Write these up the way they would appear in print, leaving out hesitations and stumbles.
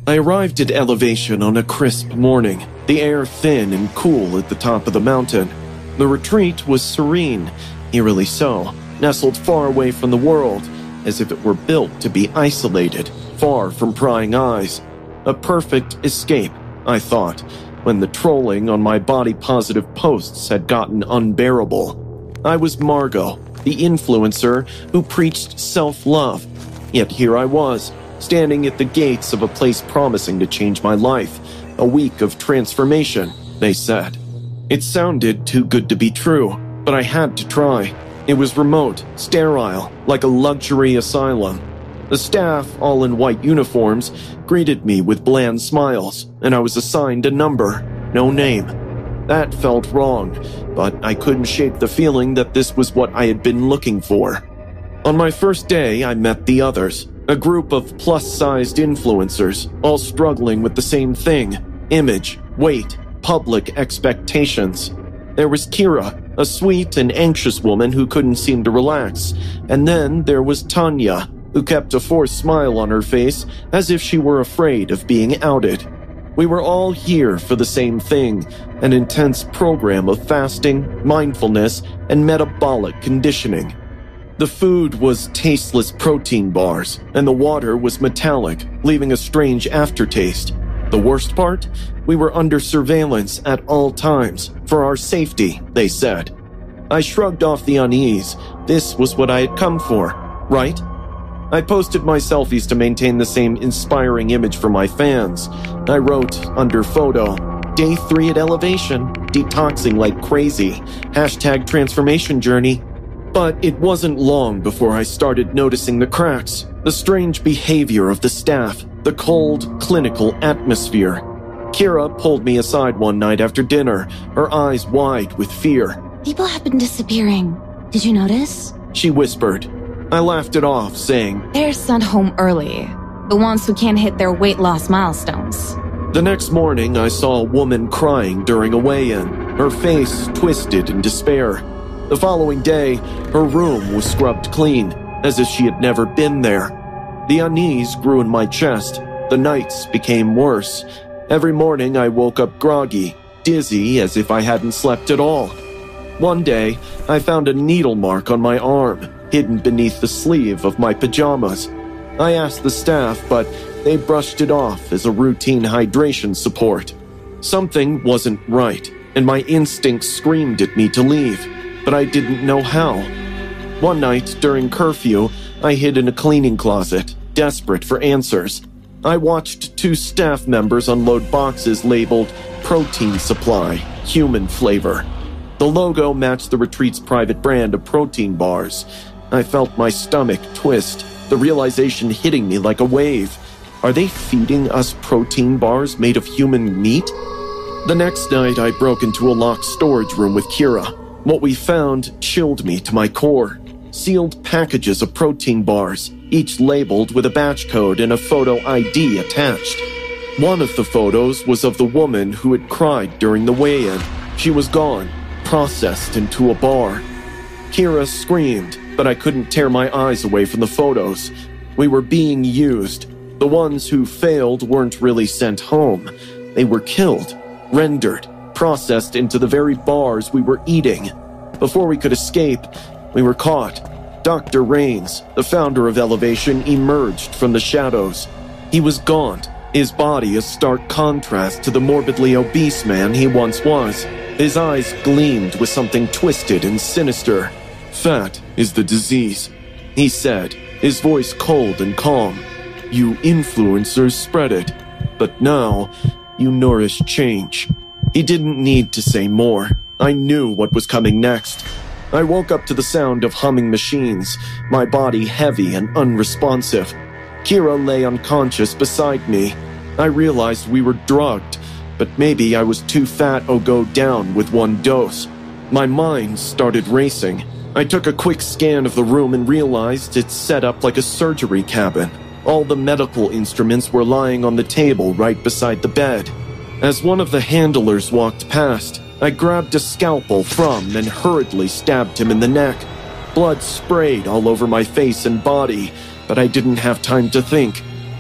I arrived at elevation on a crisp morning, the air thin and cool at the top of the mountain. The retreat was serene, eerily so, nestled far away from the world, as if it were built to be isolated, far from prying eyes. A perfect escape, I thought, when the trolling on my body-positive posts had gotten unbearable. I was Margot, the influencer who preached self-love, yet here I was, standing at the gates of a place promising to change my life. A week of transformation, they said. It sounded too good to be true, but I had to try. It was remote, sterile, like a luxury asylum. The staff, all in white uniforms, greeted me with bland smiles, and I was assigned a number, no name. That felt wrong, but I couldn't shake the feeling that this was what I had been looking for. On my first day, I met the others. A group of plus-sized influencers, all struggling with the same thing: image, weight, public expectations. There was Kira, a sweet and anxious woman who couldn't seem to relax. And then there was Tanya, who kept a forced smile on her face as if she were afraid of being outed. We were all here for the same thing, an intense program of fasting, mindfulness, and metabolic conditioning. The food was tasteless protein bars, and the water was metallic, leaving a strange aftertaste. The worst part? We were under surveillance at all times, for our safety, they said. I shrugged off the unease. This was what I had come for, right? I posted my selfies to maintain the same inspiring image for my fans. I wrote under photo, Day 3 at elevation, detoxing like crazy, #transformation journey. But it wasn't long before I started noticing the cracks, the strange behavior of the staff, the cold, clinical atmosphere. Kira pulled me aside one night after dinner, her eyes wide with fear. People have been disappearing. Did you notice? She whispered. I laughed it off, saying, They're sent home early. The ones who can't hit their weight loss milestones. The next morning, I saw a woman crying during a weigh-in, her face twisted in despair. The following day, her room was scrubbed clean, as if she had never been there. The unease grew in my chest. The nights became worse. Every morning I woke up groggy, dizzy as if I hadn't slept at all. One day, I found a needle mark on my arm, hidden beneath the sleeve of my pajamas. I asked the staff, but they brushed it off as a routine hydration support. Something wasn't right, and my instincts screamed at me to leave, but I didn't know how. One night, during curfew, I hid in a cleaning closet, desperate for answers. I watched 2 staff members unload boxes labeled Protein Supply, Human Flavor. The logo matched the retreat's private brand of protein bars. I felt my stomach twist, the realization hitting me like a wave. Are they feeding us protein bars made of human meat? The next night, I broke into a locked storage room with Kira. What we found chilled me to my core. Sealed packages of protein bars, each labeled with a batch code and a photo ID attached. One of the photos was of the woman who had cried during the weigh-in. She was gone, processed into a bar. Kira screamed, but I couldn't tear my eyes away from the photos. We were being used. The ones who failed weren't really sent home. They were killed, rendered, processed into the very bars we were eating. Before we could escape, we were caught. Dr. Rains, the founder of Elevation, emerged from the shadows. He was gaunt, his body a stark contrast to the morbidly obese man he once was. His eyes gleamed with something twisted and sinister. Fat is the disease, he said, his voice cold and calm. You influencers spread it, but now you nourish change. He didn't need to say more. I knew what was coming next. I woke up to the sound of humming machines, my body heavy and unresponsive. Kira lay unconscious beside me. I realized we were drugged, but maybe I was too fat to go down with one dose. My mind started racing. I took a quick scan of the room and realized it's set up like a surgery cabin. All the medical instruments were lying on the table right beside the bed. As one of the handlers walked past, I grabbed a scalpel from and hurriedly stabbed him in the neck. Blood sprayed all over my face and body, but I didn't have time to think.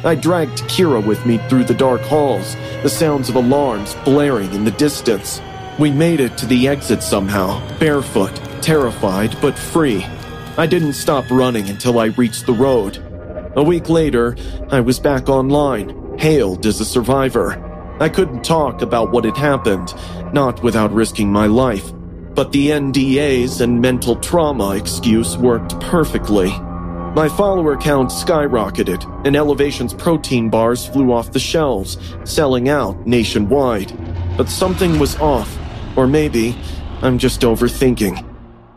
I dragged Kira with me through the dark halls, the sounds of alarms blaring in the distance. We made it to the exit somehow, barefoot, terrified but free. I didn't stop running until I reached the road. A week later, I was back online, hailed as a survivor. I couldn't talk about what had happened, not without risking my life. But the NDAs and mental trauma excuse worked perfectly. My follower count skyrocketed, and Elevation's protein bars flew off the shelves, selling out nationwide. But something was off, or maybe I'm just overthinking.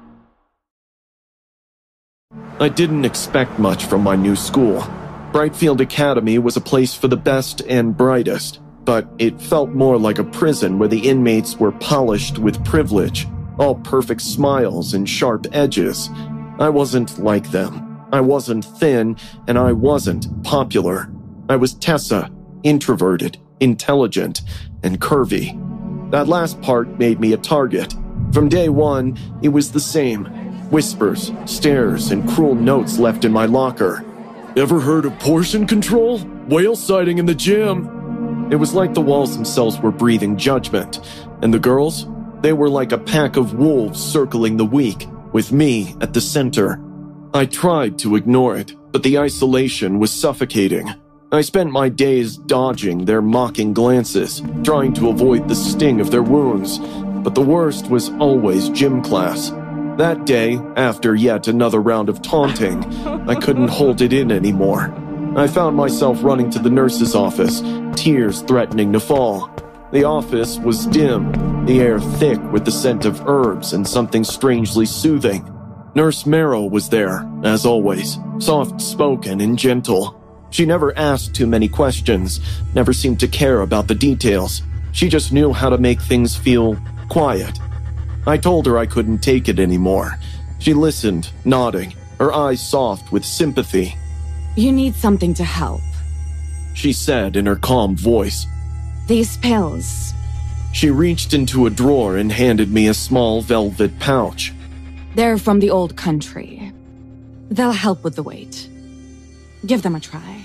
I didn't expect much from my new school. Brightfield Academy was a place for the best and brightest, but it felt more like a prison where the inmates were polished with privilege, all perfect smiles and sharp edges. I wasn't like them. I wasn't thin, and I wasn't popular. I was Tessa, introverted, intelligent, and curvy. That last part made me a target. From day one, it was the same. Whispers, stares, and cruel notes left in my locker. Ever heard of portion control? Whale sighting in the gym. It was like the walls themselves were breathing judgment. And the girls? They were like a pack of wolves circling the weak, with me at the center. I tried to ignore it, but the isolation was suffocating. I spent my days dodging their mocking glances, trying to avoid the sting of their wounds. But the worst was always gym class. That day, after yet another round of taunting, I couldn't hold it in anymore. I found myself running to the nurse's office, tears threatening to fall. The office was dim, the air thick with the scent of herbs and something strangely soothing. Nurse Marrow was there, as always, soft-spoken and gentle. She never asked too many questions, never seemed to care about the details. She just knew how to make things feel quiet. I told her I couldn't take it anymore. She listened, nodding, her eyes soft with sympathy. You need something to help, she said in her calm voice. These pills. She reached into a drawer and handed me a small velvet pouch. They're from the old country. They'll help with the weight. Give them a try.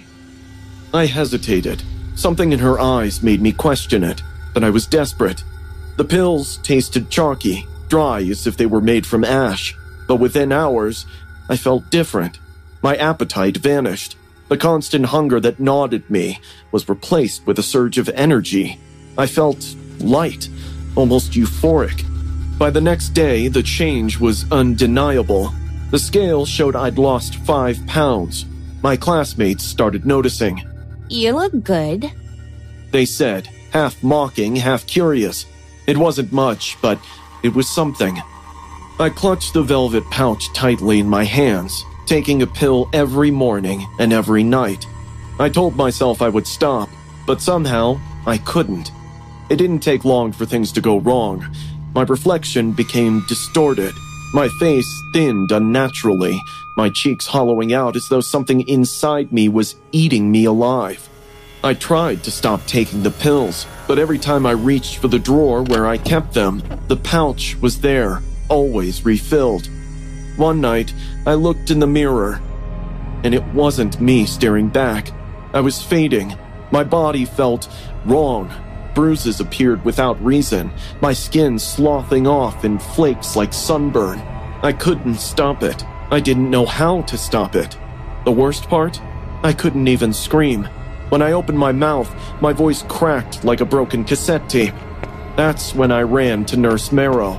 I hesitated. Something in her eyes made me question it, but I was desperate. The pills tasted chalky, dry as if they were made from ash, but within hours, I felt different. My appetite vanished. The constant hunger that gnawed at me was replaced with a surge of energy. I felt light, almost euphoric. By the next day, the change was undeniable. The scale showed I'd lost 5 pounds. My classmates started noticing. You look good, they said, half mocking, half curious. It wasn't much, but it was something. I clutched the velvet pouch tightly in my hands, taking a pill every morning and every night. I told myself I would stop, but somehow I couldn't. It didn't take long for things to go wrong. My reflection became distorted. My face thinned unnaturally, my cheeks hollowing out as though something inside me was eating me alive. I tried to stop taking the pills, but every time I reached for the drawer where I kept them, the pouch was there, always refilled. One night, I looked in the mirror, and it wasn't me staring back. I was fading. My body felt wrong. Bruises appeared without reason, my skin sloughing off in flakes like sunburn. I couldn't stop it. I didn't know how to stop it. The worst part? I couldn't even scream. When I opened my mouth, my voice cracked like a broken cassette tape. That's when I ran to Nurse Marrow.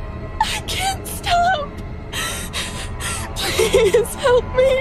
I can't stop. Please help me.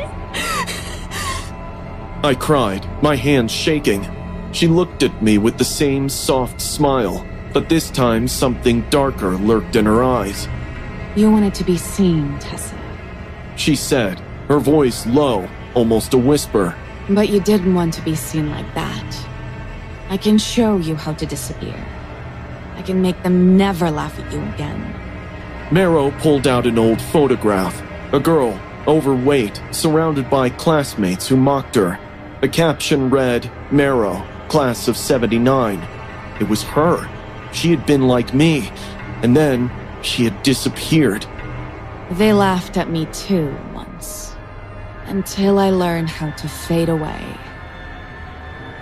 I cried, my hands shaking. She looked at me with the same soft smile, but this time something darker lurked in her eyes. You wanted to be seen, Tessa, she said, her voice low, almost a whisper. But you didn't want to be seen like that. I can show you how to disappear. I can make them never laugh at you again. Marrow pulled out an old photograph. A girl, overweight, surrounded by classmates who mocked her. The caption read, Marrow, class of 79. It was her. She had been like me, and then she had disappeared. They laughed at me too once, until I learned how to fade away.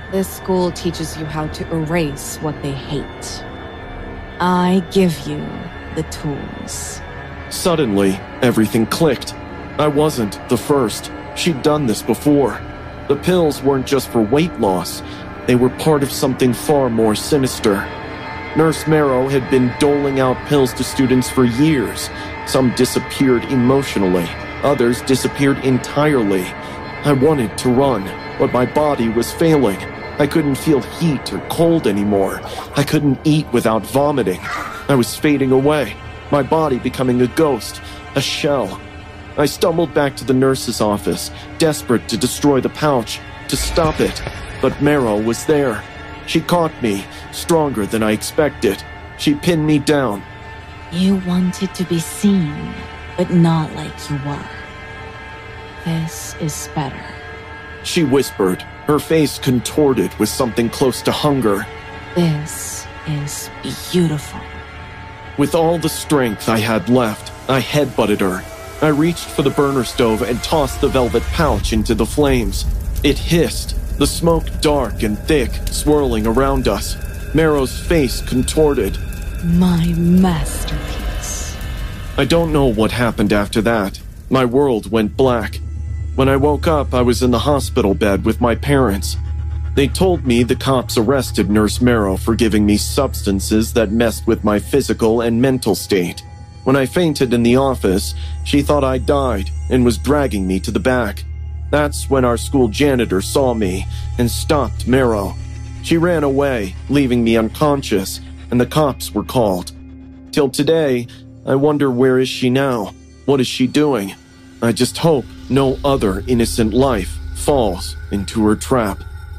This school teaches you how to erase what they hate. I give you the tools. Suddenly, everything clicked. I wasn't the first. She'd done this before. The pills weren't just for weight loss. They were part of something far more sinister. Nurse Marrow had been doling out pills to students for years. Some disappeared emotionally. Others disappeared entirely. I wanted to run, but my body was failing. I couldn't feel heat or cold anymore. I couldn't eat without vomiting. I was fading away, my body becoming a ghost, a shell. I stumbled back to the nurse's office, desperate to destroy the pouch, to stop it. But Marrow was there. She caught me, stronger than I expected. She pinned me down. You wanted to be seen, but not like you were. This is better. She whispered, her face contorted with something close to hunger. This is beautiful. With all the strength I had left, I headbutted her. I reached for the burner stove and tossed the velvet pouch into the flames. It hissed, the smoke dark and thick, swirling around us. Marrow's face contorted. My masterpiece. I don't know what happened after that. My world went black. When I woke up, I was in the hospital bed with my parents. They told me the cops arrested Nurse Marrow for giving me substances that messed with my physical and mental state. When I fainted in the office, she thought I died and was dragging me to the back. That's when our school janitor saw me and stopped Marrow. She ran away, leaving me unconscious, and the cops were called. Till today, I wonder where is she now? What is she doing? I just hope no other innocent life falls into her trap.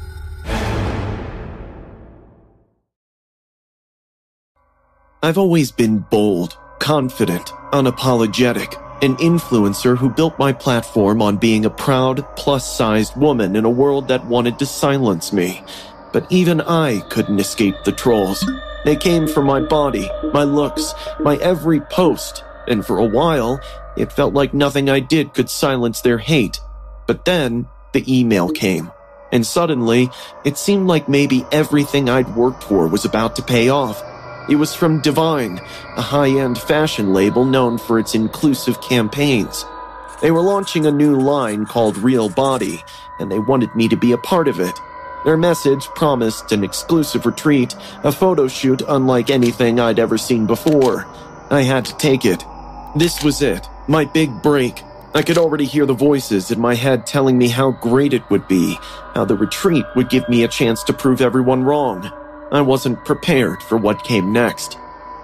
I've always been bold, confident, unapologetic, an influencer who built my platform on being a proud, plus-sized woman in a world that wanted to silence me. But even I couldn't escape the trolls. They came for my body, my looks, my every post, and for a while, it felt like nothing I did could silence their hate. But then, the email came. And suddenly, it seemed like maybe everything I'd worked for was about to pay off. It was from Divine, a high-end fashion label known for its inclusive campaigns. They were launching a new line called Real Body, and they wanted me to be a part of it. Their message promised an exclusive retreat, a photo shoot unlike anything I'd ever seen before. I had to take it. This was it, my big break. I could already hear the voices in my head telling me how great it would be, how the retreat would give me a chance to prove everyone wrong. I wasn't prepared for what came next.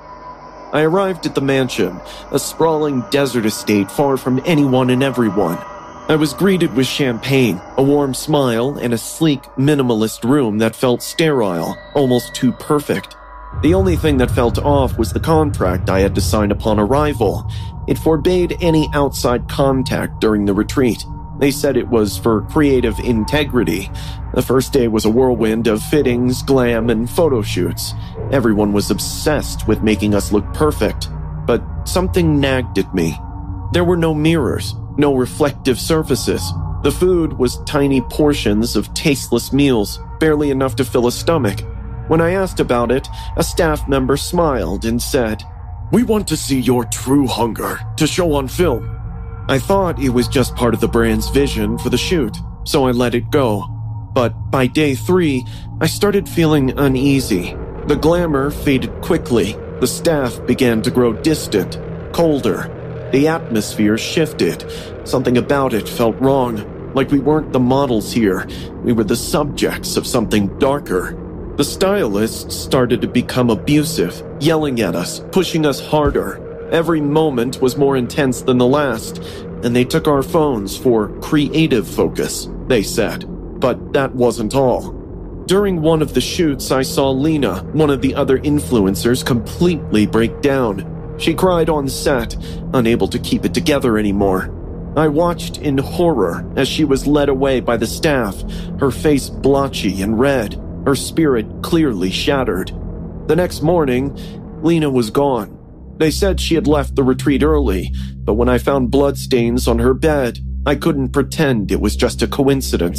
I arrived at the mansion, a sprawling desert estate far from anyone and everyone. I was greeted with champagne, a warm smile, and a sleek, minimalist room that felt sterile, almost too perfect. The only thing that felt off was the contract I had to sign upon arrival. It forbade any outside contact during the retreat. They said it was for creative integrity. The first day was a whirlwind of fittings, glam, and photo shoots. Everyone was obsessed with making us look perfect. But something nagged at me. There were no mirrors, no reflective surfaces. The food was tiny portions of tasteless meals, barely enough to fill a stomach. When I asked about it, a staff member smiled and said, "We want to see your true hunger to show on film." I thought it was just part of the brand's vision for the shoot, so I let it go. But by day 3, I started feeling uneasy. The glamour faded quickly. The staff began to grow distant, colder. The atmosphere shifted. Something about it felt wrong, like we weren't the models here. We were the subjects of something darker. The stylists started to become abusive, yelling at us, pushing us harder. Every moment was more intense than the last, and they took our phones for creative focus, they said. But that wasn't all. During one of the shoots, I saw Lena, one of the other influencers, completely break down. She cried on set, unable to keep it together anymore. I watched in horror as she was led away by the staff, her face blotchy and red, her spirit clearly shattered. The next morning, Lena was gone. They said she had left the retreat early, but when I found bloodstains on her bed, I couldn't pretend it was just a coincidence.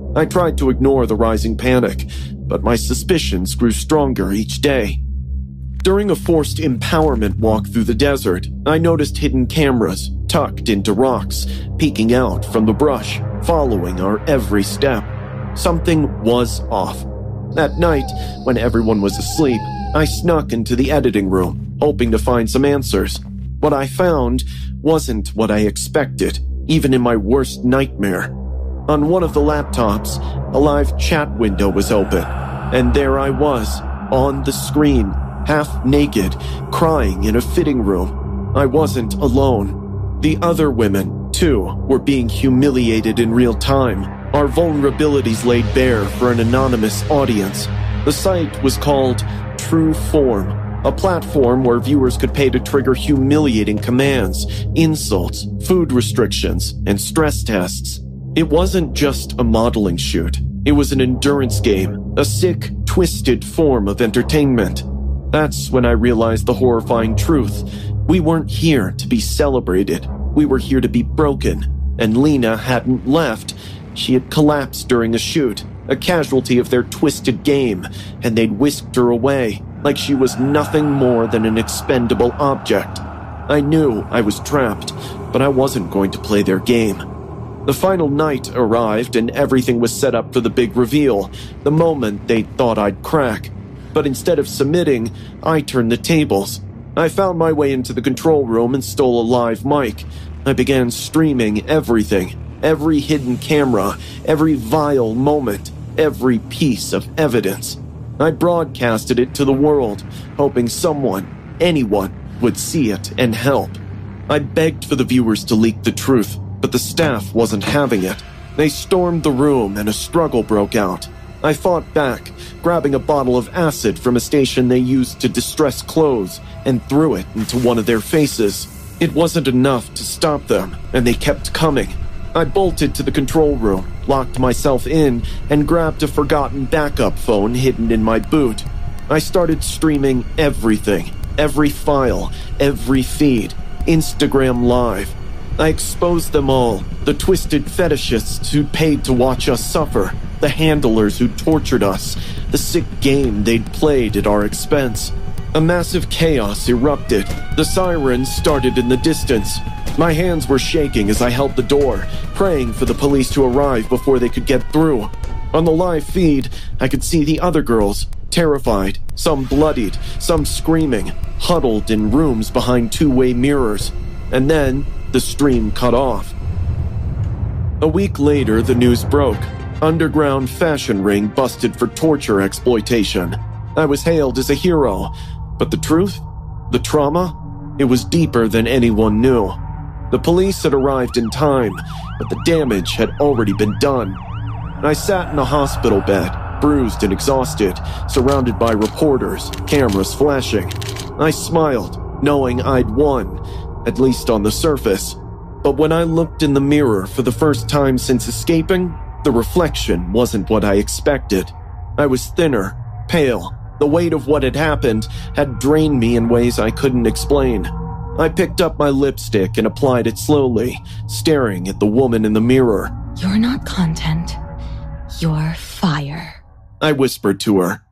I tried to ignore the rising panic, but my suspicions grew stronger each day. During a forced empowerment walk through the desert, I noticed hidden cameras tucked into rocks, peeking out from the brush, following our every step. Something was off. That night, when everyone was asleep, I snuck into the editing room, hoping to find some answers. What I found wasn't what I expected, even in my worst nightmare. On one of the laptops, a live chat window was open, and there I was, on the screen, half naked, crying in a fitting room. I wasn't alone. The other women, too, were being humiliated in real time, our vulnerabilities laid bare for an anonymous audience. The site was called True Form, a platform where viewers could pay to trigger humiliating commands, insults, food restrictions, and stress tests. It wasn't just a modeling shoot. It was an endurance game, a sick, twisted form of entertainment. That's when I realized the horrifying truth. We weren't here to be celebrated. We were here to be broken. And Lena hadn't left. She had collapsed during a shoot, a casualty of their twisted game, and they'd whisked her away, like she was nothing more than an expendable object. I knew I was trapped, but I wasn't going to play their game. The final night arrived and everything was set up for the big reveal, the moment they thought I'd crack. But instead of submitting, I turned the tables. I found my way into the control room and stole a live mic. I began streaming everything, every hidden camera, every vile moment, every piece of evidence. I broadcasted it to the world, hoping someone, anyone, would see it and help. I begged for the viewers to leak the truth, but the staff wasn't having it. They stormed the room and a struggle broke out. I fought back, grabbing a bottle of acid from a station they used to distress clothes and threw it into one of their faces. It wasn't enough to stop them, and they kept coming. I bolted to the control room, locked myself in, and grabbed a forgotten backup phone hidden in my boot. I started streaming everything, every file, every feed, Instagram Live. I exposed them all, the twisted fetishists who'd paid to watch us suffer, the handlers who tortured us, the sick game they'd played at our expense. A massive chaos erupted. The sirens started in the distance. My hands were shaking as I held the door, praying for the police to arrive before they could get through. On the live feed, I could see the other girls, terrified, some bloodied, some screaming, huddled in rooms behind two-way mirrors. And then the stream cut off. A week later, the news broke. Underground fashion ring busted for torture exploitation. I was hailed as a hero, but the truth? The trauma? It was deeper than anyone knew. The police had arrived in time, but the damage had already been done. I sat in a hospital bed, bruised and exhausted, surrounded by reporters, cameras flashing. I smiled, knowing I'd won, at least on the surface. But when I looked in the mirror for the first time since escaping, the reflection wasn't what I expected. I was thinner, pale. The weight of what had happened had drained me in ways I couldn't explain. I picked up my lipstick and applied it slowly, staring at the woman in the mirror. You're not content. You're fire, I whispered to her.